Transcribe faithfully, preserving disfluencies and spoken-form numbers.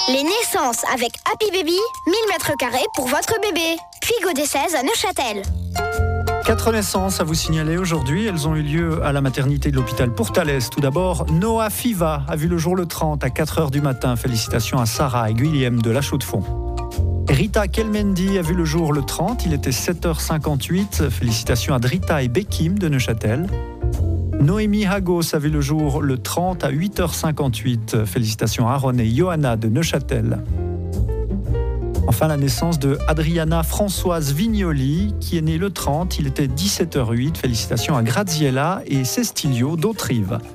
Les naissances avec Happy Baby, mille mètres carrés pour votre bébé. Puy des seize à Neuchâtel. Quatre naissances à vous signaler aujourd'hui. Elles ont eu lieu à la maternité de l'hôpital Pourtalès. Tout d'abord, Noah Fiva a vu le jour le trente à quatre heures du matin. Félicitations à Sarah et Guillaume de La Chaux-de-Fonds. Rita Kelmendi a vu le jour le trente. Il était sept heures cinquante-huit. Félicitations à Drita et Bekim de Neuchâtel. Noémie Hagos a vu le jour le trente à huit heures cinquante-huit. Félicitations à Aaron et Johanna de Neuchâtel. Enfin, la naissance de Adriana Françoise Vignoli, qui est née le trente. Il était dix-sept heures huit. Félicitations à Graziella et Cestilio d'Autrive.